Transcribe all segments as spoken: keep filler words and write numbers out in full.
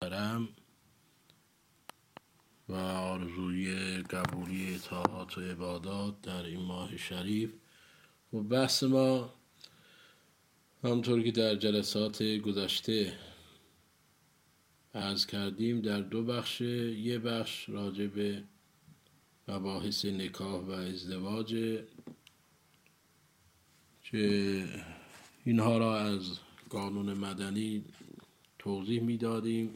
کرم و آرزوی قبولی اطاعات و عبادات در این ماه شریف. و بحث ما همطور که در جلسات گذشته عرض کردیم در دو بخش. یه بخش راجع به مباحث نکاح و ازدواج که اینها را از قانون مدنی توضیح میدادیم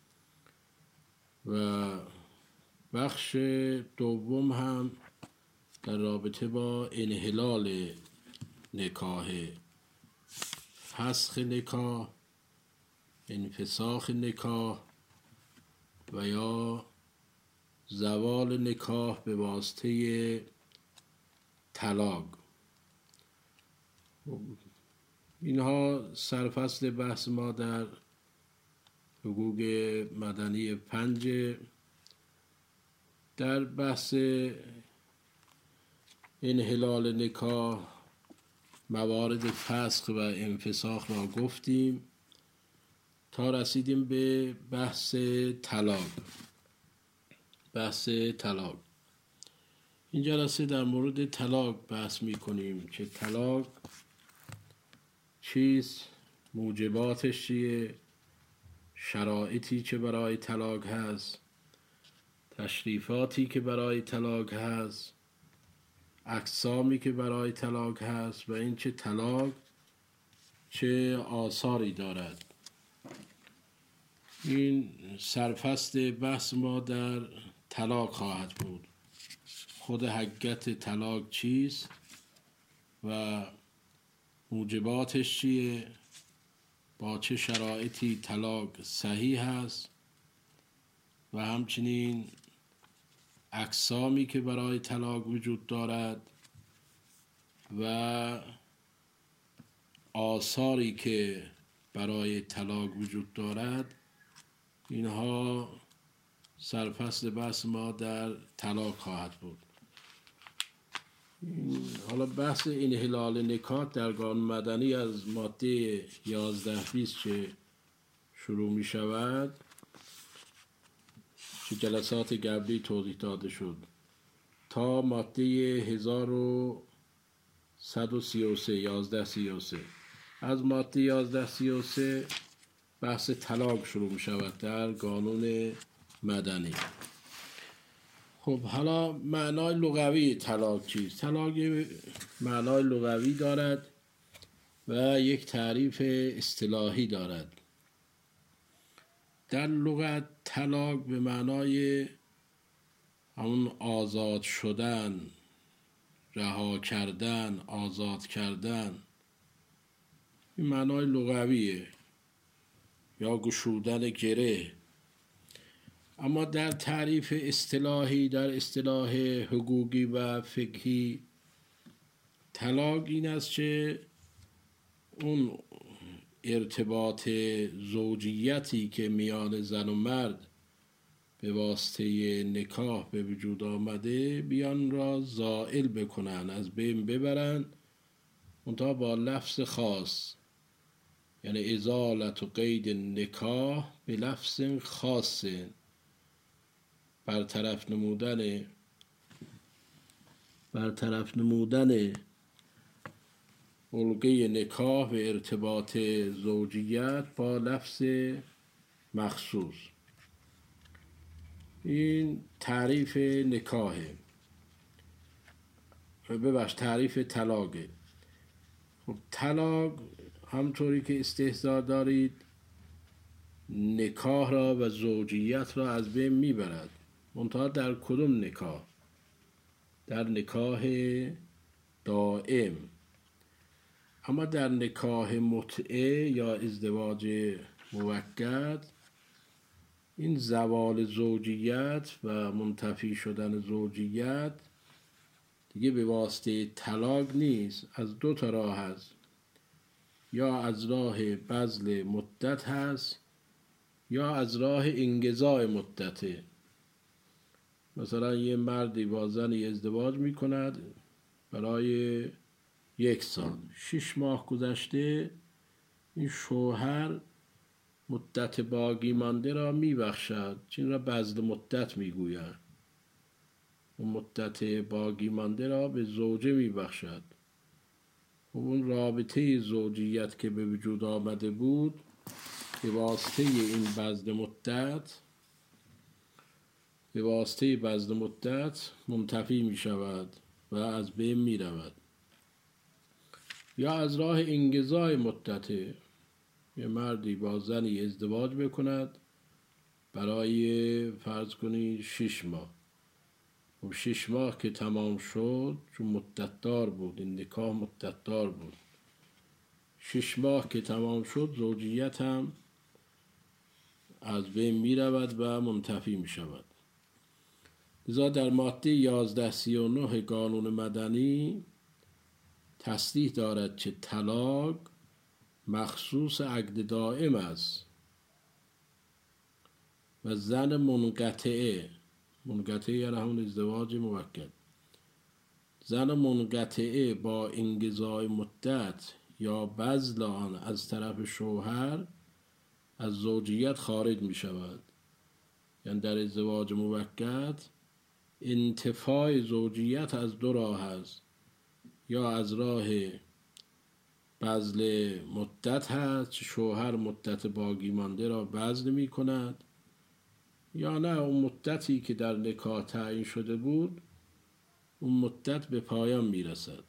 و بخش دوم هم در رابطه با انحلال نکاح، فسخ نکاح، انفساخ نکاح و یا زوال نکاح به واسطه طلاق. اینها سرفصل بحث ما در حقوق مدنی پنج. در بحث انحلال نکاح موارد فسخ و انفساخ را گفتیم تا رسیدیم به بحث طلاق. بحث طلاق این جلسه در مورد طلاق بحث می کنیم که طلاق چیست، موجباتش چیه، شرایطی که برای طلاق هست، تشریفاتی که برای طلاق هست، اقسامی که برای طلاق هست و این چه طلاق چه آثاری دارد. این سرفصل بحث ما در طلاق خواهد بود. خود حقیقت طلاق چیست و موجباتش چیه، با چه شرایطی طلاق صحیح هست و همچنین اقسامی که برای طلاق وجود دارد و آثاری که برای طلاق وجود دارد. اینها سرفصل بحث ما در طلاق خواهد بود. حالا بحث انحلال نکاح در قانون مدنی از ماده یازده بیست که شروع می شود که جلسات قبلی توضیح داده شد تا ماده هزار و صد و سی و سه یازده سی و سه. از ماده یازده سی و سه بحث طلاق شروع می شود در قانون مدنی. خب حالا معنای لغوی طلاق چیست؟ طلاق معنای لغوی دارد و یک تعریف اصطلاحی دارد. در لغت طلاق به معنای همون آزاد شدن، رها کردن، آزاد کردن، این معنای لغویه یا گشودن گره. اما در تعریف اصطلاحی، در اصطلاح حقوقی و فقهی، طلاق این است که اون ارتباط زوجیتی که میان زن و مرد به واسطه نکاح به وجود آمده بیان را زائل بکنن، از بین ببرن، منتها با لفظ خاص، یعنی ازالت و قید نکاح به لفظ خاص، برطرف نمودن برطرف نمودن علقه نکاح و ارتباط زوجیت با لفظ مخصوص. این تعریف نکاحه، ببخش تعریف طلاقه. خب طلاق همطوری که استحضار دارید نکاح را و زوجیت را از بین میبرد، منتها در کدوم نکاح؟ در نکاح دائم. اما در نکاح متعه یا ازدواج موقت این زوال زوجیت و منتفی شدن زوجیت دیگه به واسطه طلاق نیست، از دو تا راه هست. یا از راه بذل مدت هست یا از راه انقضاء مدته. مثلا یه مردی با زنی ازدواج می کند برای یک سال، شش ماه گذشته این شوهر مدت باقی مانده را میبخشد. این را بذل مدت میگویند. اون مدت باقی مانده را به زوجه میبخشد. اون رابطه زوجیت که به وجود آمده بود به واسطه این بذل مدت به واسطه بذل مدت منتفی می شود و از بین می رود. یا از راه انقضای مدت، یه مردی با زنی ازدواج بکند برای فرض کنید شش ماه. و شش ماه که تمام شد، چون مدت دار بود، این نکاح مدت دار بود، شش ماه که تمام شد زوجیت هم از بین می رود و منتفی می شود. لذا در ماده یازده سی و نه قانون مدنی تصریح دارد که طلاق مخصوص عقد دائم است و زن منقطعه، منقطعه یعنی همون ازدواج موکد، زن منقطعه با انقضای مدت یا بذل آن از طرف شوهر از زوجیت خارج می شود. یعنی در ازدواج موکد انتفاع زوجیت از دو راه است، یا از راه بذل مدت هست، شوهر مدت باقی مانده را بذل می کند، یا نه اون مدتی که در نکاح تعیین شده بود اون مدت به پایان می رسد.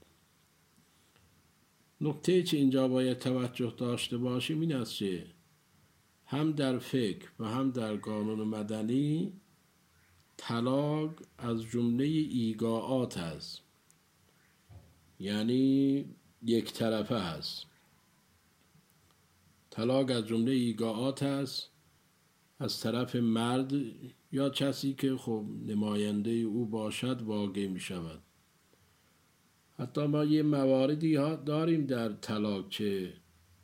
نکته که اینجا باید توجه داشته باشیم این است که هم در فقه و هم در قانون مدنی طلاق از جمله ایقاعات است، یعنی یک طرفه است. طلاق از جمله ایقاعات است، از طرف مرد یا کسی که خب نماینده او باشد واقع می شود. حتی ما یه مواردی داریم در طلاق که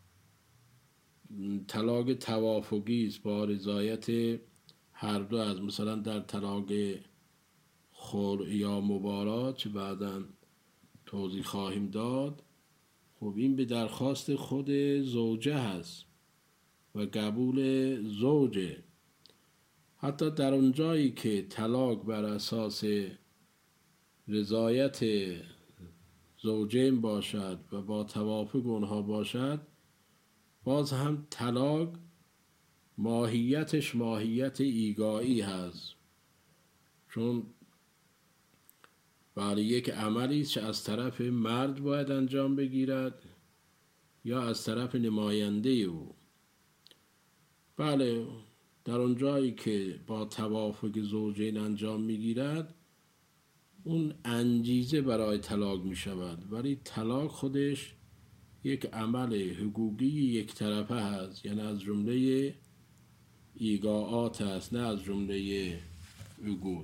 طلاق توافقی است با رضایت هر دو از، مثلا در طلاق خلع یا مبارات که بعداً توضیح خواهیم داد. خب این به درخواست خود زوجه هست و قبول زوجه. حتی در اون جایی که طلاق بر اساس رضایت زوجین باشد و با توافق اونها باشد، باز هم طلاق ماهیتش ماهیت ایقاعی هست، چون برای یک عملی که از طرف مرد باید انجام بگیرد یا از طرف نماینده او. بله، در اون جایی که با توافق زوجین انجام میگیرد اون انگیزه برای طلاق می شود، ولی طلاق خودش یک عمل حقوقی یک طرفه هست، یعنی از جمله ایقاعات هست، نه از جمله عقود.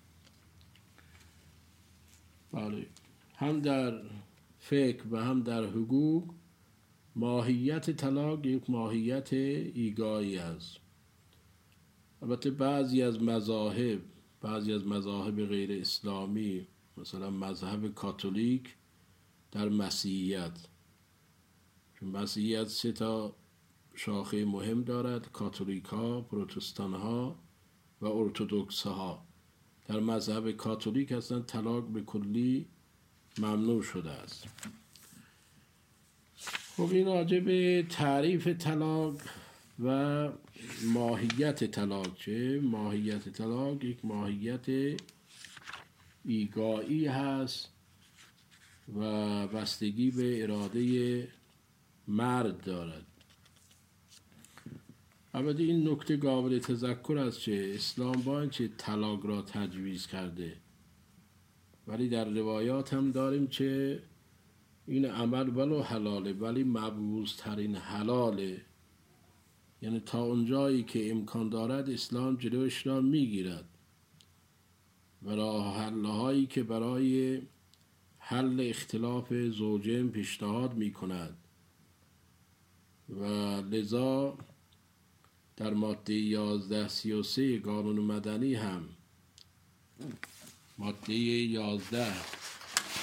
بله، هم در فقه و هم در حقوق ماهیت طلاق یک ماهیت ایقاعی است. البته بعضی از مذاهب بعضی از مذاهب غیر اسلامی، مثلا مذهب کاتولیک در مسیحیت، چون مسیحیت سه تا شاخه مهم دارد، کاتولیک ها، پروتستان ها و ارتدوکس ها. در مذهب کاتولیک هستن طلاق به کلی ممنوع شده است. خب این راجع به تعریف طلاق و ماهیت طلاق. چه ماهیت طلاق یک ماهیت ایقاعی هست و بستگی به اراده مرد دارد. البته این نکته قابل تذکر است که اسلام با اینکه طلاق را تجویز کرده، ولی در روایات هم داریم که این عمل ولو حلاله ولی مبغوض ترین حلاله، یعنی تا اونجایی که امکان دارد اسلام جلوش را میگیرد و راه حل هایی که برای حل اختلاف زوجین پیشنهاد میکند و لذا در ماده یازده سی و سه قانون مدنی هم ماده یازده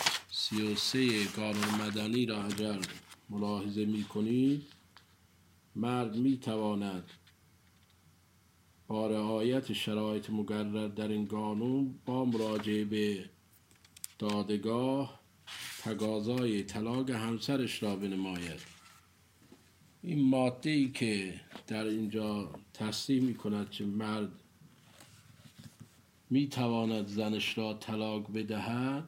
سی و سه قانون مدنی را اگر ملاحظه می کنید مرد می تواند با رعایت شرایط مقرر در این قانون با مراجعه به دادگاه تقاضای طلاق همسرش را بنماید. این ماده ای که در اینجا تصریح می کند که مرد می تواند زنش را طلاق بدهد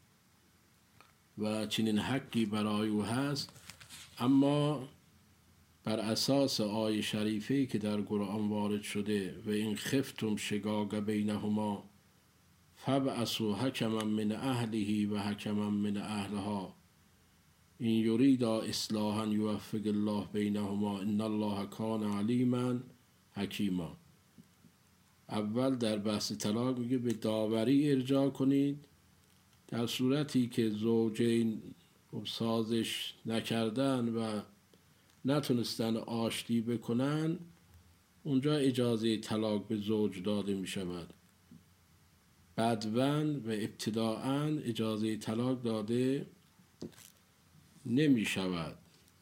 و چنین حقی برای او هست، اما بر اساس آیه شریفه‌ای که در قرآن وارد شده و این خفتم شقاق بینهما فابعثوا حکما من اهله و حکما من اهلها این یریدا اصلاحا یوفق الله بینهما ان الله کان علیما حکیما. اول در بحث طلاق میگه به داوری ارجاع کنید، در صورتی که زوجین سازش نکردن و نتونستن آشتی بکنن اونجا اجازه طلاق به زوج داده می شود. بدون و ابتداءً اجازه طلاق داده نمی شود.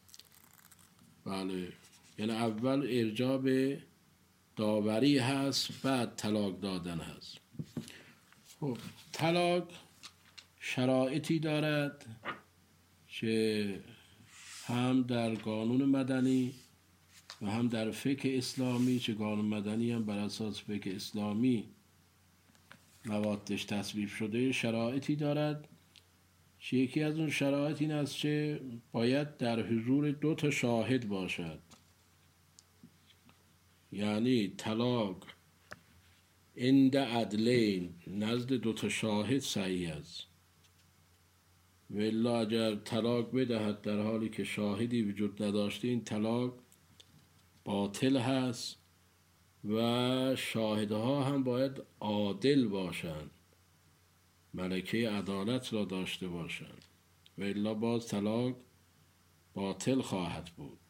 بله، یعنی اول ارجاع به داوری هست، بعد طلاق دادن هست. خب طلاق شرایطی دارد که هم در قانون مدنی و هم در فقه اسلامی، چه قانون مدنی هم بر اساس فقه اسلامی موادش تصویب شده، شرایطی دارد که یکی از اون شرایط این است که باید در حضور دو تا شاهد باشد. یعنی طلاق عند عدلین، نزد دو تا شاهد صحیح است. و الا اگر طلاق بدهد در حالی که شاهدی وجود نداشته، این طلاق باطل هست و شاهدها هم باید عادل باشند، ملکه عدالت را داشته باشند، و الا باز طلاق باطل خواهد بود.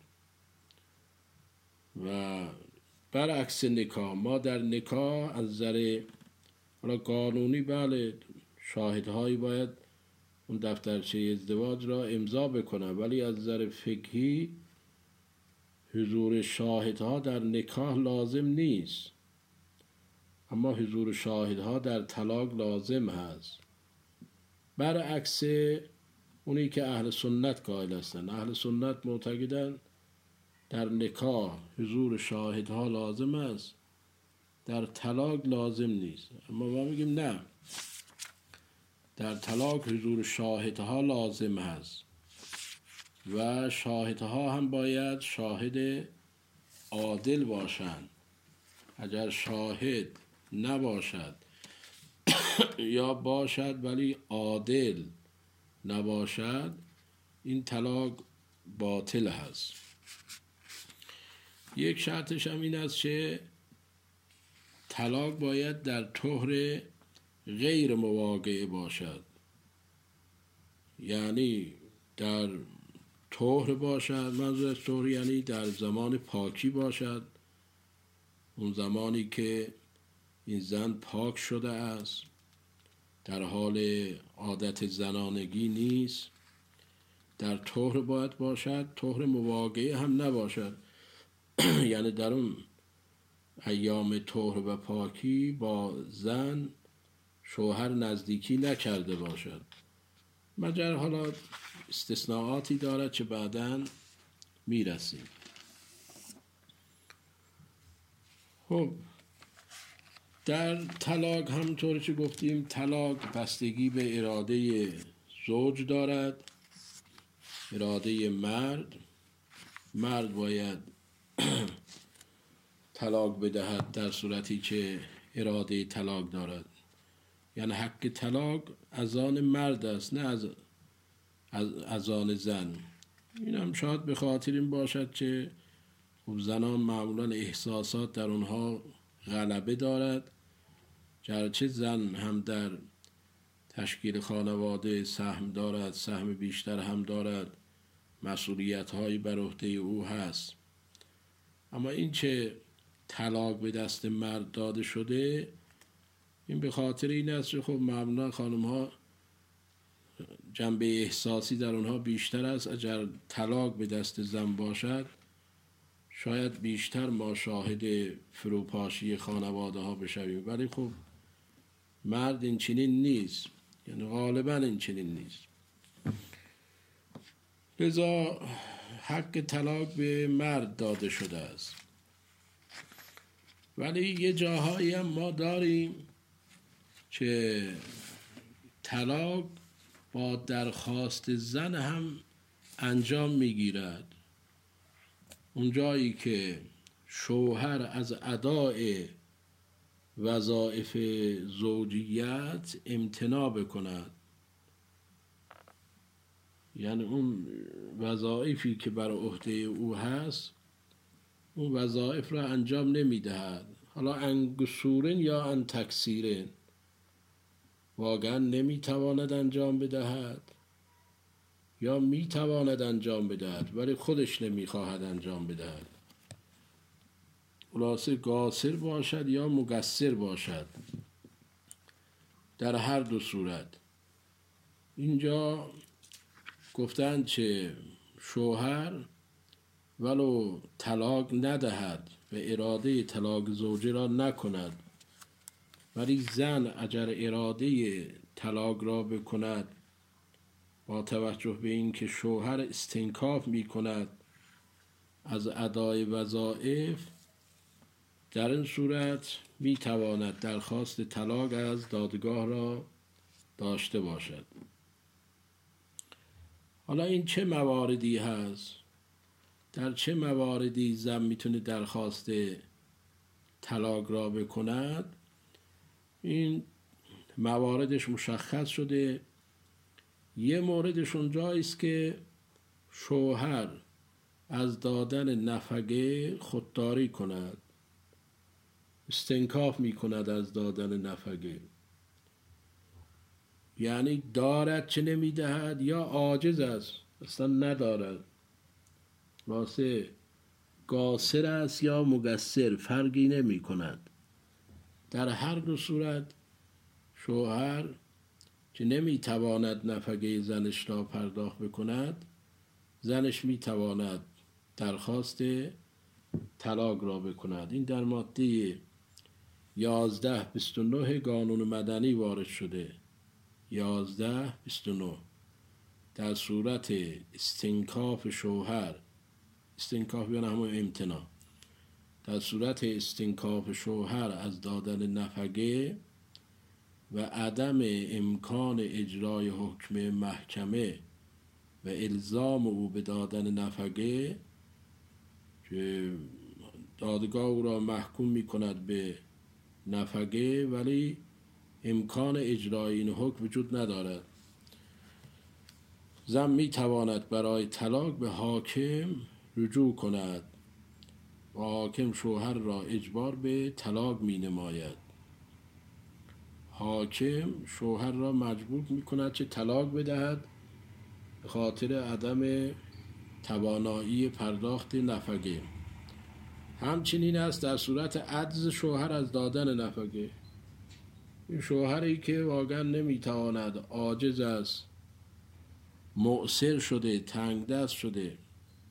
و برعکس نکاح، ما در نکاح از نظر قانونی بله شاهدهایی باید اون دفترچه ازدواج را امضا بکنن، ولی از نظر فقهی حضور شاهدها در نکاح لازم نیست، اما حضور شاهدها در طلاق لازم هست. برعکس اونی که اهل سنت قائل هستن، اهل سنت معتقدن در نکاح حضور شاهدها لازم است، در طلاق لازم نیست. اما ما میگیم نه، در طلاق حضور شاهدها لازم هست و شاهدها هم باید شاهد عادل باشند. اگر شاهد نباشد یا باشد ولی عادل نباشد، این طلاق باطل هست. یک شرطش هم این است که طلاق باید در طهر غیر مواقعه باشد، یعنی در طهر باشد. منظور از طهر یعنی در زمان پاکی باشد، اون زمانی که این زن پاک شده است، در حال عادت زنانگی نیست، در طهر باید باشد، طهر مواقعه هم نباشد. یعنی در اون ایام طهر و پاکی با زن شوهر نزدیکی نکرده باشد، مگر حالا استثناءاتی دارد که بعداً میرسیم. خب در طلاق همونطور که گفتیم، طلاق بستگی به اراده زوج دارد، اراده مرد. مرد باید طلاق بدهد در صورتی که اراده طلاق دارد، یعنی حق طلاق از آن مرد است، نه از از آن زن. این هم شاید به خاطر این باشد که خب زنان معمولا احساسات در اونها غلبه دارد، گرچه زن هم در تشکیل خانواده سهم دارد، سهم بیشتر هم دارد، مسئولیت هایی بر عهده او هست، اما این که طلاق به دست مرد داده شده این به خاطر این است که خب معمولا خانم ها جنبه احساسی در اونها بیشتر است. اگر طلاق به دست زن باشد شاید بیشتر ما شاهد فروپاشی خانواده ها بشویم، ولی خب مرد این چنین نیست، یعنی غالبا این چنین نیست. لذا حق طلاق به مرد داده شده است. ولی یه جاهایی هم ما داریم که طلاق با درخواست زن هم انجام میگیرد. اون جایی که شوهر از ادای وظایف زوجیت امتناع بکند، یعنی اون وظایفی که بر عهده او هست اون وظایف را انجام نمیدهد، حالا ان قصورن یا ان تقصیرن، واقعا نمیتواند انجام بدهد یا میتواند انجام بدهد ولی خودش نمیخواهد انجام بدهد، خلاصه قاصر باشد یا مقصر باشد، در هر دو صورت. اینجا گفتند که شوهر ولو طلاق ندهد و اراده طلاق زوجه را نکند، ولی زن اگر اراده طلاق را بکند با توجه به اینکه شوهر استنکاف می کند از ادای وظایف، در این صورت می تواند درخواست طلاق از دادگاه را داشته باشد. حالا این چه مواردی هست؟ در چه مواردی زن میتونه درخواست طلاق را بکند؟ این مواردش مشخص شده. یه موردش اونجایی است که شوهر از دادن نفقه خودداری کند، استنکاف میکند از دادن نفقه، یعنی دارد چه نمیدهد یا عاجز است اصلا ندارد، واسه قاصر است یا مقصر فرقی نمی کند. در هر دو صورت شوهر که نمی تواند نفقه زنش را پرداخت بکند، زنش می تواند درخواست طلاق را بکند. این در ماده یازده بیست و نه قانون مدنی وارد شده. یازده بیست و نه در صورت استنکاف شوهر، استنکاف یعنی همون امتناع، در صورت استنکاف شوهر از دادن نفقه و عدم امکان اجرای حکم محکمه و الزام او به دادن نفقه، که دادگاه او را محکوم می کند به نفقه ولی امکان اجرای این حکم وجود ندارد، زن می تواند برای طلاق به حاکم رجوع کند و حاکم شوهر را اجبار به طلاق می نماید. حاکم شوهر را مجبور می کند چه طلاق بدهد به خاطر عدم توانایی پرداخت نفقه. همچنین است در صورت عجز شوهر از دادن نفقه. این شوهری که واقعا نمی تواند، عاجز است، معسر شده، تنگ دست شده،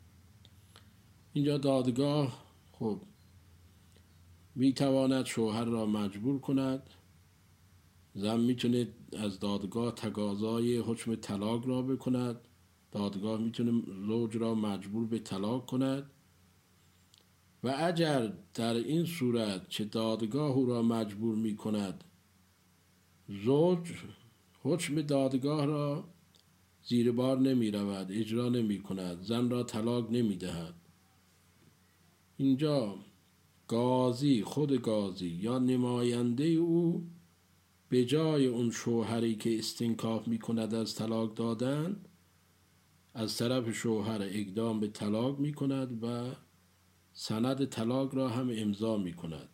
اینجا دادگاه خب می تواند شوهر را مجبور کند. زن میتونه از دادگاه تقاضای حکم طلاق را بکند، دادگاه میتونه زوج را مجبور به طلاق کند و اگر در این صورت که دادگاه او را مجبور میکند زوج حکم دادگاه را زیر بار نمی رود، اجرا نمی کند، زن را طلاق نمی دهد، اینجا قاضی، خود قاضی یا نماینده او به جای اون شوهری که استنکاف می کند از طلاق دادن، از طرف شوهر اقدام به طلاق می کند و سند طلاق را هم امضا می کند.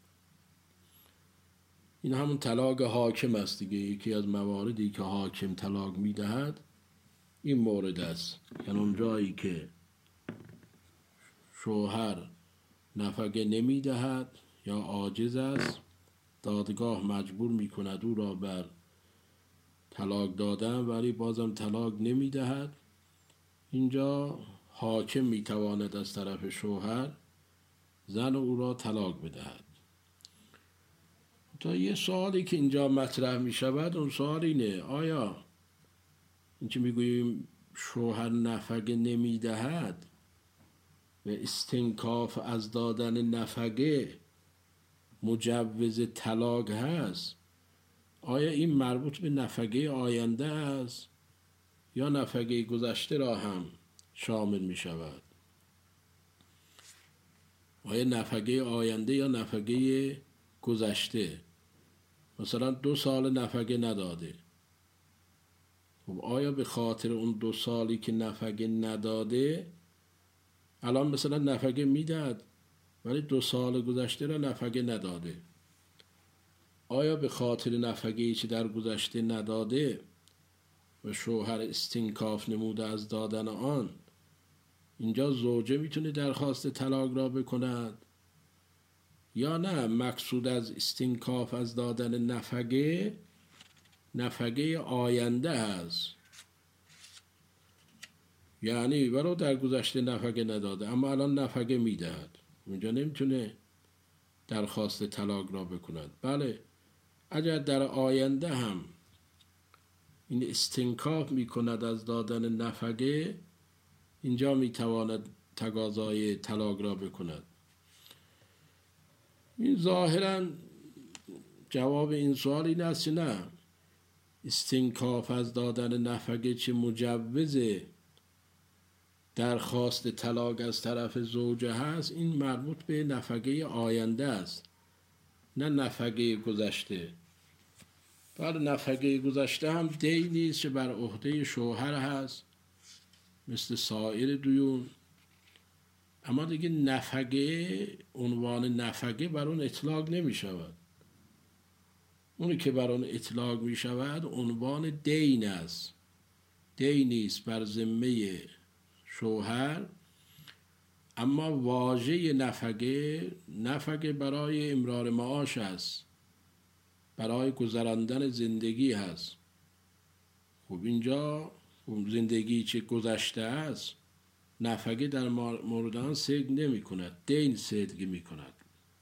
این همون طلاق حاکم است دیگه. یکی از مواردی که حاکم طلاق می دهد این مورد است، یعنی اون جایی که شوهر نفقه نمی دهد یا عاجز است، دادگاه مجبور می کند او را بر طلاق دادن ولی بازم طلاق نمی دهد. اینجا حاکم می تواند از طرف شوهر زن او را طلاق بدهد. تا یه سوالی که اینجا مطرح می شود، اون سوال اینه: آیا این که میگوییم شوهر نفقه نمی دهد و استنکاف از دادن نفقه مجوز طلاق هست، آیا این مربوط به نفقه آینده است یا نفقه گذشته را هم شامل می شود؟ آیا نفقه آینده یا نفقه گذشته؟ مثلا دو سال نفقه نداده، خب آیا به خاطر اون دو سالی که نفقه نداده الان مثلا نفقه میداد ولی دو سال گذشته را نفقه نداده، آیا به خاطر نفقه‌ای که در گذشته نداده و شوهر استنکاف نموده از دادن آن، اینجا زوجه میتونه درخواست طلاق را بکند یا نه؟ مقصود از استنکاف از دادن نفقه نفقه آینده هست، یعنی ولو در گذشته نفقه نداده اما الان نفقه میدهد، اونجا نمیتونه درخواست طلاق را بکند. بله، اگر در آینده هم این استنکاف میکند از دادن نفقه، اینجا میتواند تقاضای طلاق را بکند. این ظاهرا جواب این سوال این است که نه، استنکاف از دادن نفقه چه مجوز درخواست طلاق از طرف زوجه هست، این مربوط به نفقه آینده است نه نفقه گذشته. بله، نفقه گذشته هم دینی است که بر عهده شوهر هست مثل سایر دیون، اما دیگه نفقه، عنوان نفقه بر اون اطلاق نمی شود. اونی که بر اون اطلاق می شود عنوان دین است، دینی است بر ذمه شوهر، اما واژه نفقه نفقه برای امرار معاش است، برای گذراندن زندگی هست. خب اینجا زندگی چه گذشته است نفقه در مورد آن صدق نمی کند، دین صدق می کند.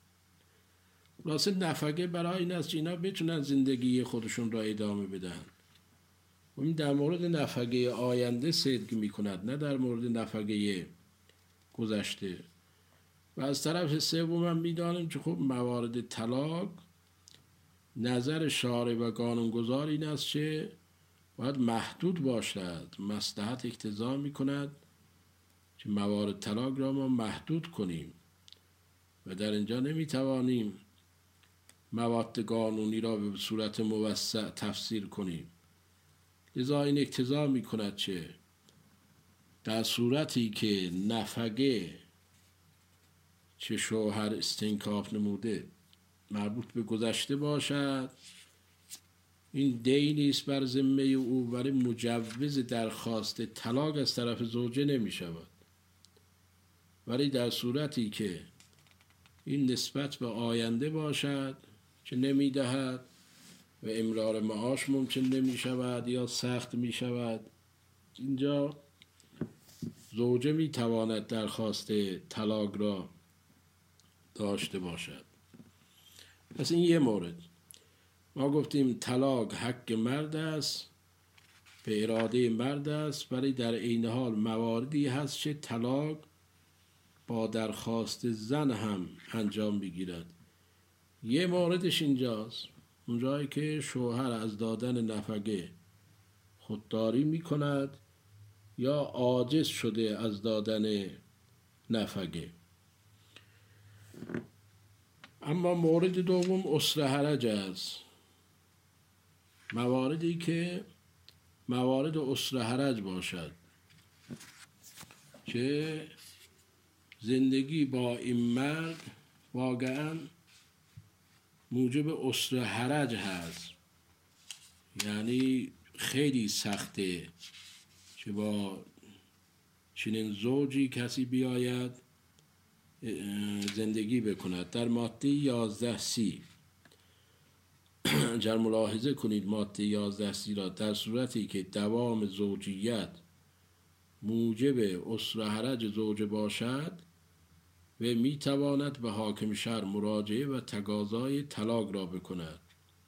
خلاصه نفقه برای این است که اینا بتونن زندگی خودشون را ادامه بدن. و این در مورد نفقه آینده صدق می کند، نه در مورد نفقه گذشته. و از طرف سوم هم می دانیم که خب موارد طلاق نظر شارع و قانونگذار این است که باید محدود باشد. مصلحت اقتضا می کند که موارد طلاق را ما محدود کنیم و در اینجا نمی توانیم مواد قانونی را به صورت موسع تفسیر کنیم. لذا این اقتضا می کند که در صورتی که نفقه چه شوهر استنکاف نموده مربوط به گذشته باشد، این دینی است بر ذمه او، ولی مجوز درخواست طلاق از طرف زوجه نمی شود. ولی در صورتی که این نسبت به آینده باشد که نمی دهد و امرار معاش ممکن نمی شود یا سخت می شود، اینجا زوجه می تواند درخواست طلاق را داشته باشد. پس این یه مورد. ما گفتیم طلاق حق مرد است، به اراده مرد است، ولی در عین حال مواردی هست که طلاق با درخواست زن هم انجام بگیرد. یه موردش اینجاست، اونجایی که شوهر از دادن نفقه خودداری می کند یا عاجز شده از دادن نفقه. اما مورد دوم اسره حرج است. مواردی که موارد اسره حرج باشد که زندگی با این مرد واقعا موجب اسره حرج هست، یعنی خیلی سخته که با چنین زوجی کسی بیاید زندگی بکند. در ماده یازده سی اگر ملاحظه کنید ماده یازده سی را، در صورتی که دوام زوجیت موجب اسره حرج زوجه باشد، و می تواند به حاکم شهر مراجعه و تقاضای طلاق را بکند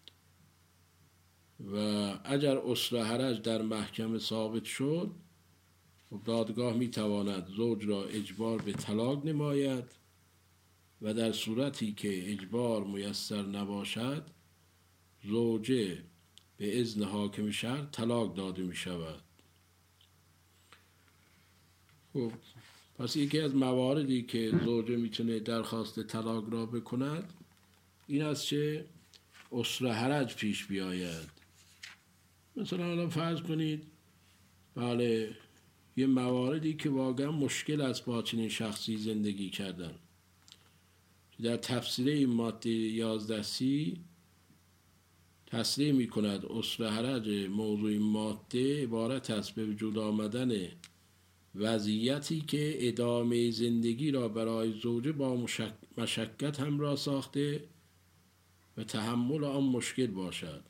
و اگر اصل و حرج در محکمه ثابت شد، دادگاه می تواند زوج را اجبار به طلاق نماید و در صورتی که اجبار میسر نباشد، زوجه به اذن حاکم شهر طلاق داده می شود. خب پس یکی از مواردی که زوجه میتونه درخواست طلاق را بکند این است که اصل و حرج پیش بیاید. مثلا الان فرض کنید بله یه مواردی که واقعا مشکل است با چنین شخصی زندگی کردن. در تفسیر این ماده یازده سی تصریح می کند اصل و حرج موضوع این ماده عبارت است به وجود آمدن وضعیتی که ادامه زندگی را برای زوجه با مشک... مشقت همراه ساخته و تحمل آن مشکل باشد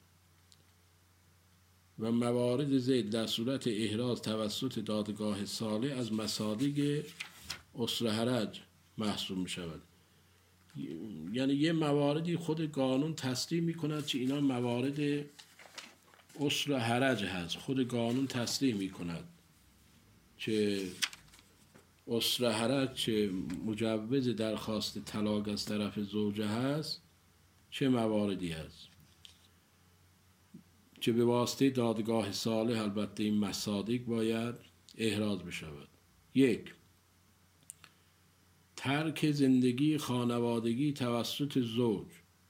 و موارد ذیل در صورت احراز توسط دادگاه صالح از مصادیق اصل و حرج محسوب می شود. یعنی یه مواردی خود قانون تصریح می کند که اینا موارد اصل و حرج هست. خود قانون تصریح می کند که اصل و حرج چه مجوز درخواست طلاق از طرف زوجه هست، چه مواردی هست که به واسطه دادگاه صالح البته این مصادیق باید احراز بشود. یک، ترک زندگی خانوادگی توسط زوج.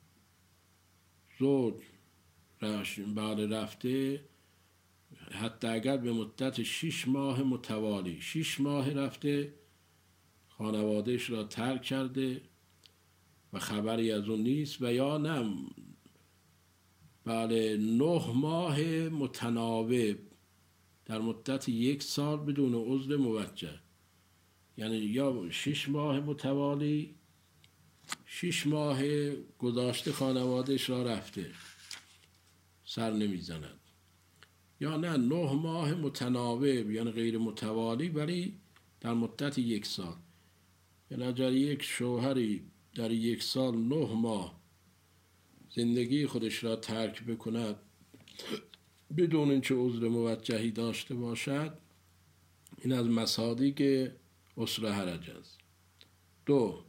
زوج بعد رفته حتی اگر به مدت شش ماه متوالی شش ماه رفته خانوادهش را ترک کرده و خبری از اون نیست، و یا نه بله نه ماه متناوب در مدت یک سال بدون عذر موجه، یعنی یا شش ماه متوالی شش ماه گذاشته خانوادهش را رفته سر نمیزند، یا نه نه ماه متناوب یعنی غیر متوالی ولی در مدت یک سال. یعنی اگر یک شوهری در یک سال نه ماه زندگی خودش را ترک بکند بدون اینکه عذر موجهی داشته باشد، این از مصادیق اصل و حرج است. دو،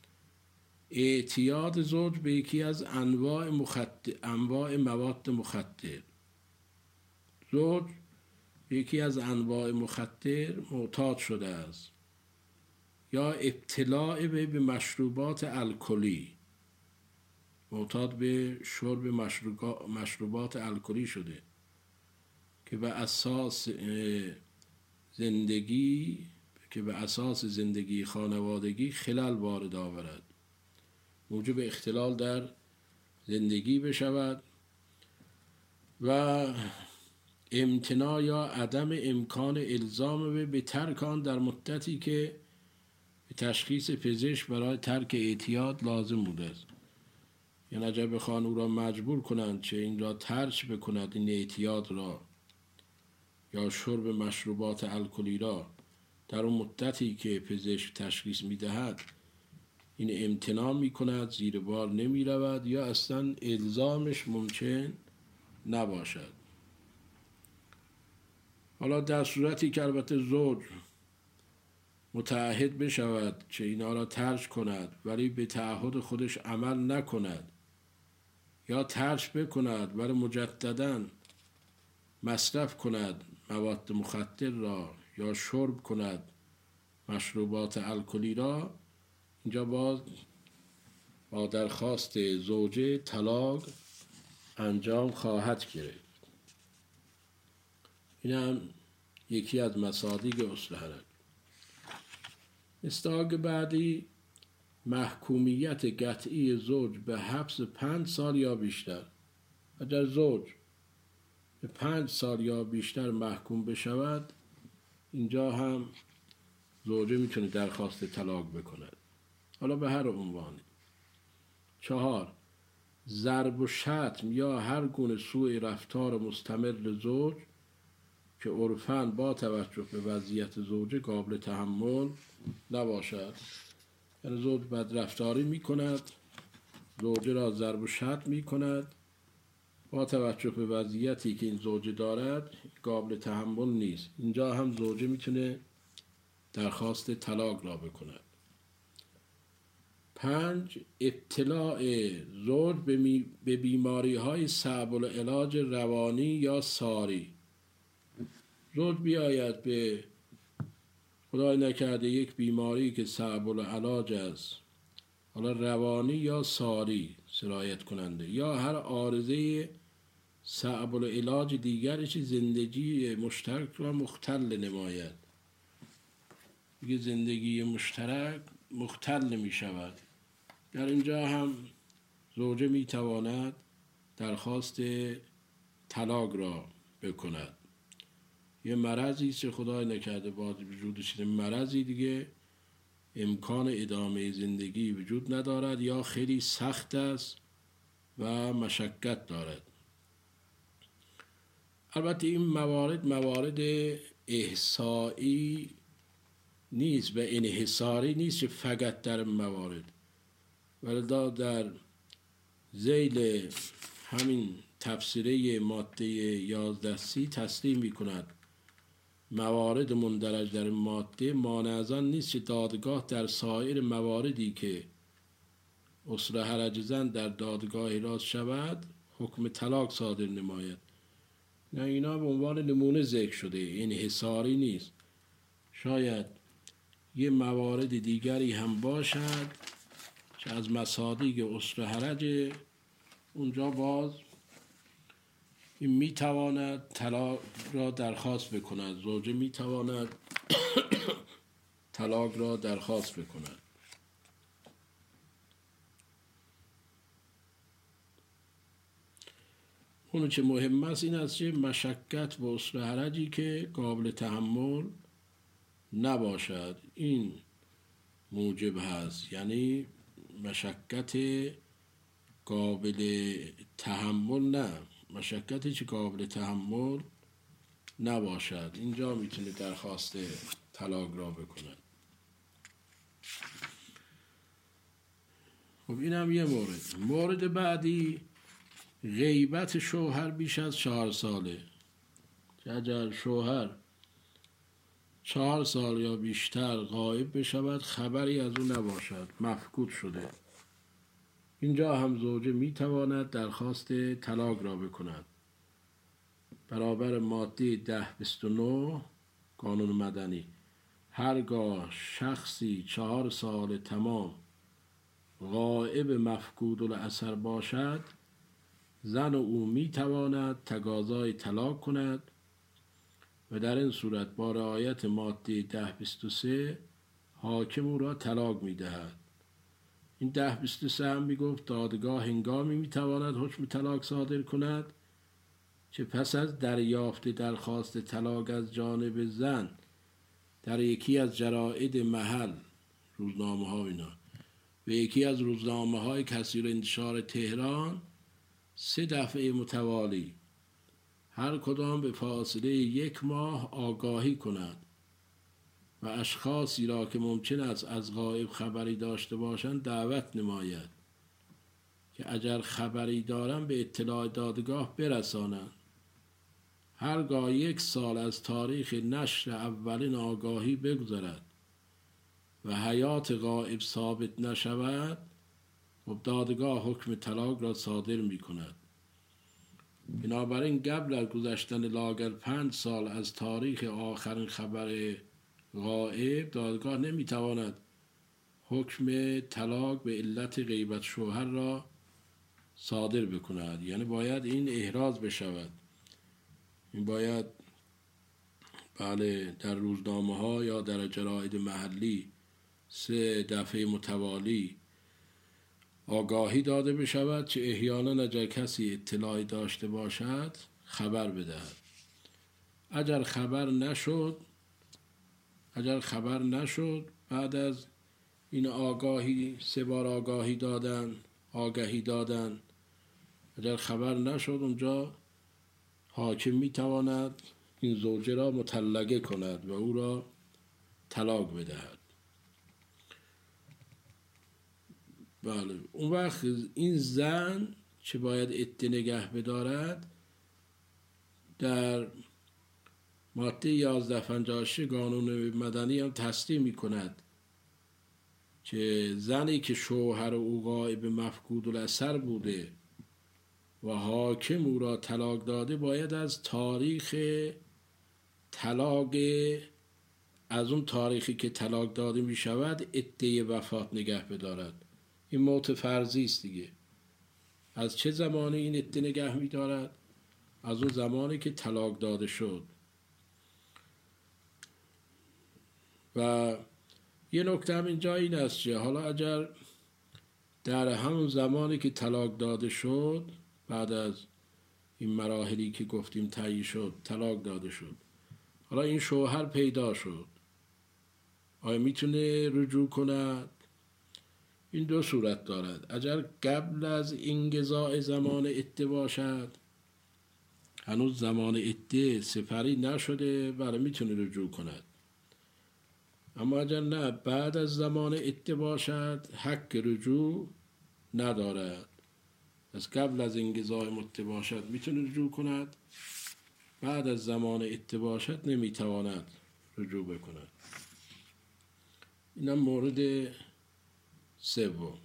اعتیاد زوج به یکی از انواع مخدر انواع مواد مخدر. زوج یکی از انواع مخدر معتاد شده است یا ابتلاع به مشروبات الکلی، معتاد به شرب مشروبات الکلی شده که به اساس زندگی که به اساس زندگی خانوادگی خلل وارد آورد، موجب اختلال در زندگی بشود و امتناع یا عدم امکان الزام به ترک آن در مدتی که تشخیص پزشک برای ترک اعتیاد لازم بوده است. یعنی اگر بخوان او را مجبور کنند که این را ترک بکند، این اعتیاد را یا شرب مشروبات الکلی را، در اون مدتی که پزشک تشخیص میدهد این امتناع میکند، زیر بار نمی رود یا اصلا الزامش ممکن نباشد. حالا در صورتی که البته زوج متعهد بشود که اینا را ترک کند ولی به تعهد خودش عمل نکند یا ترک بکند ولی مجدداً مصرف کند مواد مخدر را یا شرب کند مشروبات الکلی را، اینجا باز با درخواست زوجه طلاق انجام خواهد گرفت. این هم یکی از مصادیق اصل حرج. استاگ بعدی، محکومیت قطعی زوج به حبس پنج سال یا بیشتر. اگر زوج به پنج سال یا بیشتر محکوم بشود، اینجا هم زوجه میتونه درخواست طلاق بکند، حالا به هر عنوانی. چهار، ضرب و شتم یا هر گونه سوء رفتار مستمر زوج که عرفاً با توجه به وضعیت زوجه قابل تحمل نباشد. یعنی زوج بدرفتاری می کند، زوجه را ضرب و شتم می کند، با توجه به وضعیتی که این زوجه دارد قابل تحمل نیست. اینجا هم زوجه میتونه درخواست طلاق را بکند. پنج، ابتلاع زوج به بیماری های صعب العلاج روانی یا ساری. زوج بیاید به خدای نکرده یک بیماری که صعب العلاج است، حالا روانی یا ساری سرایت کننده، یا هر عارضه صعب العلاج دیگری که زندگی مشترک را مختل نماید. دیگه زندگی مشترک مختل می شود. در اینجا هم زوجه می تواند درخواست طلاق را بکند. یه مرضی است که خدای نکرده باز وجودش، مرضی دیگه امکان ادامه زندگی وجود ندارد یا خیلی سخت است و مشقت دارد. البته این موارد موارد احصایی نیست و انحصاری نیست که فقط در موارد، ولذا در ذیل همین تفسیره ماده یازده سی تصریح می کند موارد مندرج در ماده مانع از آن نیست که دادگاه در سایر مواردی که اصل حرج زن در دادگاه راست شود حکم طلاق صادر نماید. نه، اینا به عنوان نمونه ذکر شده، انحصاری نیست. شاید یه موارد دیگری هم باشد که از مصادیق اصل حرج، اونجا باز این میتواند طلاق را درخواست بکند، زوجه میتواند طلاق را درخواست بکند. اون چه مهم است این است که مشقت و اصل حرجی که قابل تحمل نباشد این موجب هست، یعنی مشقت قابل تحمل نه، مشقتی که قابل تحمل نباشد، اینجا میتونه درخواست طلاق را بکند. خب این هم یه مورد. مورد بعدی غیبت شوهر بیش از چهار ساله. که اگر شوهر چهار سال یا بیشتر غایب بشود خبری از او نباشد، مفقود شده، اینجا هم زوجه میتواند درخواست طلاق را بکند. برابر ماده ده بیست و نه قانون مدنی، هرگاه شخصی چهار سال تمام غایب مفقود الاثر باشد زن و او میتواند تقاضای طلاق کند و در این صورت با رعایت ماده ده بیست و سه حاکم او را طلاق میدهد. این ده بیست و سه هم میگفت دادگاه هنگامی میتواند حکم طلاق صادر کند که پس از دریافت درخواست طلاق از جانب زن در یکی از جراید محل، روزنامه ها اینا، و یکی از روزنامه های کثیر انتشار تهران سه دفعه متوالی هر کدام به فاصله یک ماه آگاهی کند و اشخاصی را که ممکن است از غایب خبری داشته باشند دعوت نماید که اگر خبری دارند به اطلاع دادگاه برسانند. هرگاه یک سال از تاریخ نشر اولین آگاهی بگذرد و حیات غایب ثابت نشود و دادگاه حکم طلاق را صادر می کند. بنابراین قبل از گذشتن لااقل پنج سال از تاریخ آخرین خبر غایب دادگاه نمی تواند حکم طلاق به علت غیبت شوهر را صادر بکند. یعنی باید این احراز بشود، این باید بله در روزنامه ها یا در جراید محلی سه دفعه متوالی آگاهی داده بشود که احیانا اگر کسی اطلاعی داشته باشد خبر بدهد. اگر خبر نشد اگر خبر نشد بعد از این آگاهی سه بار آگاهی دادن آگاهی دادن اگر خبر نشد اونجا حاکم میتواند این زوجه را مطلقه کند و او را طلاق بدهد. بله. اون وقت این زن چه باید عده نگه بدارد؟ در ماده یازده پنجاه و شش قانون مدنی هم تصریح می کند که زنی که شوهر او غایب مفقود الاثر بوده و حاکم او را طلاق داده باید از تاریخ طلاق، از اون تاریخی که طلاق داده می شود عده وفات نگه بدارد. این موت فرضی است دیگه. از چه زمانی این عده نگه می دارد؟ از اون زمانی که طلاق داده شد. و یه نکته هم اینجا این است که حالا اگر در همون زمانی که طلاق داده شد، بعد از این مراحلی که گفتیم طی شد، طلاق داده شد، حالا این شوهر پیدا شد، آیا میتونه رجوع کند؟ این دو صورت دارد. اگر قبل از انقضاء زمان عده باشد، هنوز زمان عده سپری نشده، برای میتونه رجوع کند. اما اگر نه بعد از زمان عده باشد، حق رجوع ندارد. از قبل از انقضاء مدت باشد میتونه رجوع کند، بعد از زمان عده باشد نمیتواند رجوع بکند. اینم مورد سوم.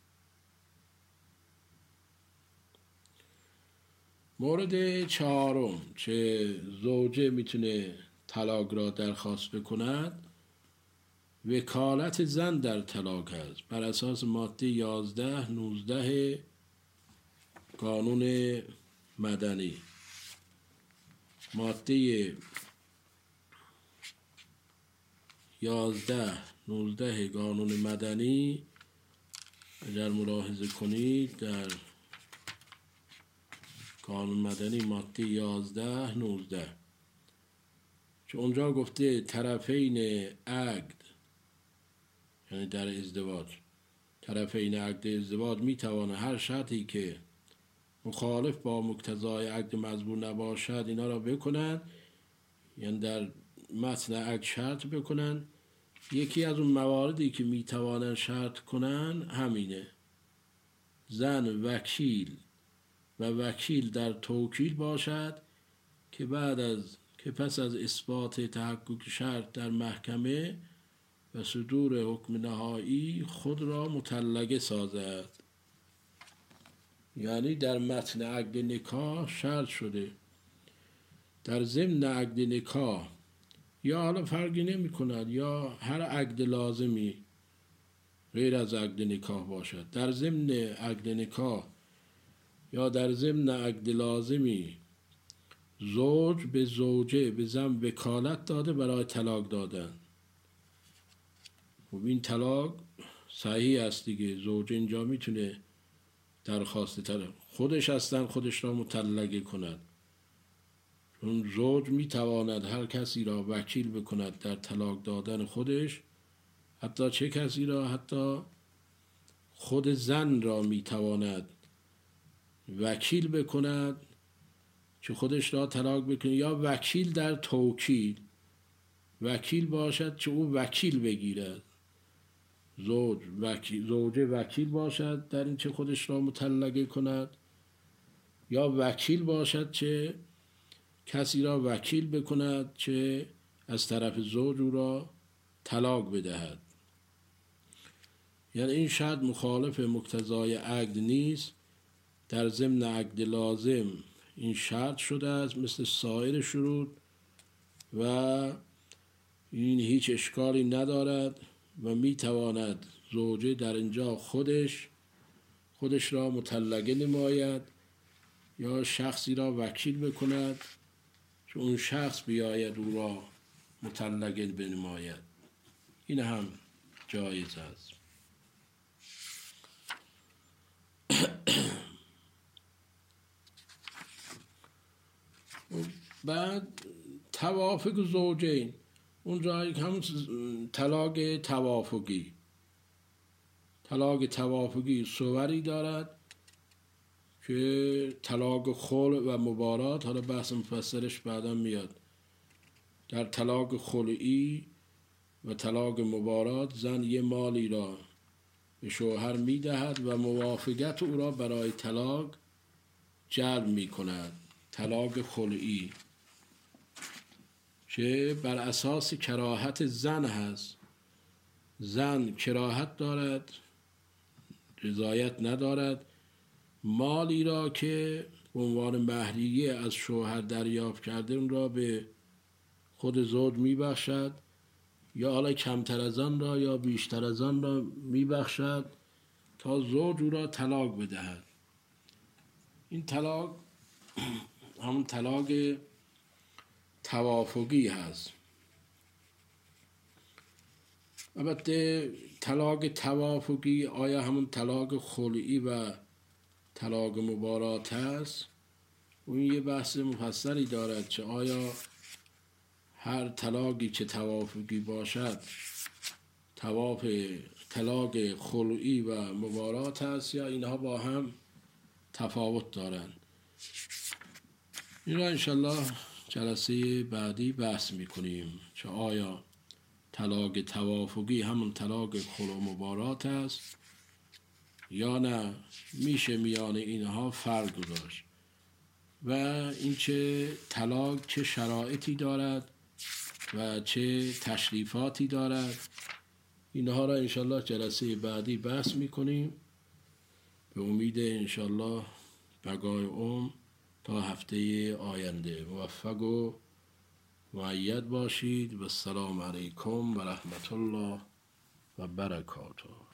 مورد چهارم که زوجه میتونه طلاق را درخواست بکند، وکالت زن در طلاق است بر اساس ماده یازده نوزده قانون مدنی. ماده یازده نوزده قانون مدنی اگر ملاحظه کنید، در قانون مدنی ماده یازده نوزده که اونجا گفته طرفین عقد، یعنی در ازدواج، طرفین عقد ازدواج می توانه هر شرطی که مخالف با مقتضای عقد مذکور نباشد اینا را بکنن، یعنی در متن عقد شرط بکنن. یکی از اون مواردی که می توانن شرط کنن همینه: زن وکیل و وکیل در توکیل باشد که بعد از که پس از اثبات تحقق شرط در محکمه و صدور حکم نهایی خود را مطلقه سازد. یعنی در متن عقد نکاح شرط شده در ضمن عقد نکاح، یا حالا فرقی نمی کند، یا هر عقد لازمی غیر از عقد نکاح باشد، در ضمن عقد نکاح یا در ضمن عقد لازمی زوج به زوجه به زن وکالت داده برای طلاق دادن. خب این طلاق صحیح است دیگه. زوج اینجا میتونه درخواست طلاق خودش هستن خودش را مطلقه کند، چون زوج میتواند هر کسی را وکیل بکند در طلاق دادن خودش. حتی چه کسی را؟ حتی خود زن را میتواند وکیل بکند که خودش را طلاق بکنه، یا وکیل در توکیل، وکیل باشد که او وکیل بگیرد. زوج وکیل، زوجه وکیل باشد در این چه خودش را مطلقه کند، یا وکیل باشد که کسی را وکیل بکند که از طرف زوج او را طلاق بدهد. یعنی این شرط مخالف مقتضای عقد نیست. در ضمن عقد لازم این شرط شده است مثل سایر شروط و این هیچ اشکالی ندارد و میتواند زوجه در اینجا خودش خودش را مطلقه نماید یا شخصی را وکیل بکند که اون شخص بیاید او را مطلقه بنماید. این هم جایز است. بعد توافق زوجین، اون جایی که هم طلاق توافقی طلاق توافقی صوری دارد که طلاق خلع و مبارات، حالا بحث مفصلش بعدا میاد. در طلاق خلعی و طلاق مبارات زن یه مالی را به شوهر می دهد و موافقت او را برای طلاق جلب می کند. طلاق خلعی که بر اساس کراهت زن هست. زن کراهت دارد، رضایت ندارد، مالی را که به عنوان مهریه از شوهر دریافت کرده اون را به خود زوج می بخشد، یا حالا کمتر از آن را یا بیشتر از آن را می بخشد تا زوج او را طلاق بدهد. این طلاق همون طلاق توافقی هست. البته طلاق توافقی آیا همون طلاق خلعی و طلاق مبارات هست؟ اون یه بحث مفصلی دارد که آیا هر طلاقی که توافقی باشد تواف طلاق خلعی و مبارات هست یا اینها با هم تفاوت دارند. این را انشالله جلسه بعدی بحث میکنیم که آیا طلاق توافقی همون طلاق خلع و مبارات است یا نه میشه میان اینها فرق گذاشت و این چه طلاق چه شرایطی دارد و چه تشریفاتی دارد. اینها را انشالله جلسه بعدی بحث میکنیم. به امید انشالله بقای عمر تا هفته آینده موفق و مؤید باشید و السلام علیکم و رحمت الله و برکاته.